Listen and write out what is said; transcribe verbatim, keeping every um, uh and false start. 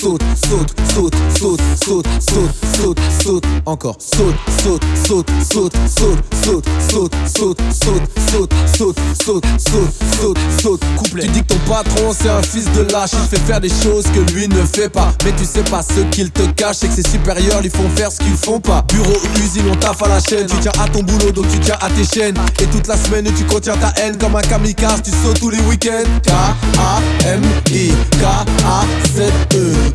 saute, saute, saute, saute, saute, saute, saute, saute, encore, saute, saute, saute, saute, saute, saute, saute, saute, saute, saute, saute, saute, saute, saute, saute, couplet. Tu dis que ton patron c'est un fils de lâche, il te fait faire des choses que lui ne fait pas. Mais tu sais pas ce qu'il te cache, c'est que ses supérieurs lui font faire ce qu'ils font pas. Bureau ou usine, on taffe à la chaîne. Tu tiens à ton boulot donc tu tiens à tes chaînes. Et toute la semaine tu contiens ta haine comme un kamikaze, tu sautes tous les week-ends. K A M I K A Z E